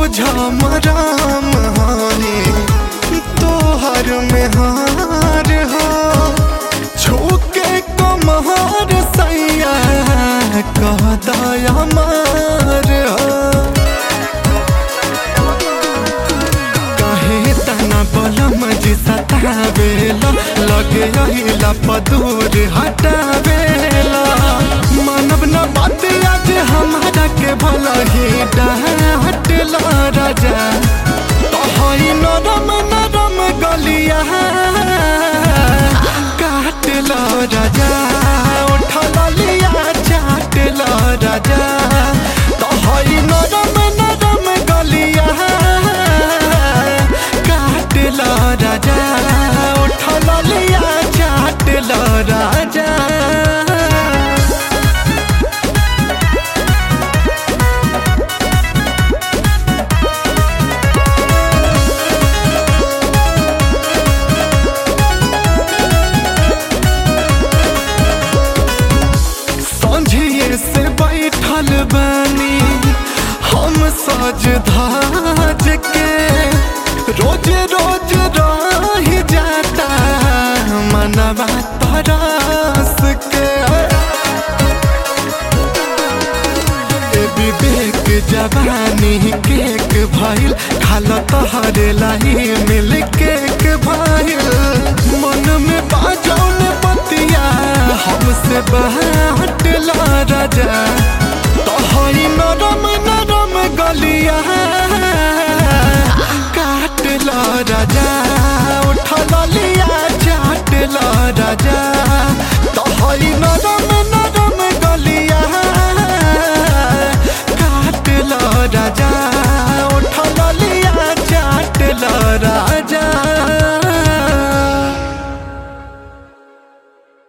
बुझम राम हानि तोहर में हार हो छूके कमहर सैया कह दया मार हो कहे तना बलम जी सतावेला लगे अहिला पदूर हटावेला मानव न बात आज हमारा के भला ही डांटला राजा तोहरी नरम नरम गलिया काटला राजा उठला लिया चाटला राजा तोहरी नरम नरम गलिया काटला राजा उठला लिया चाटला राजा से बैठल बानी हम सज धाज के रोज रोज रह जाता मनवा तरस के विवेक जवानी केक भइल खाल तहरे लाई मिल केक भइल मन में बाजौन बतिया हमसे बाटला राजा तोहरी नरम नरम गलिया काटला राजा उठला लिया चाटला राजा।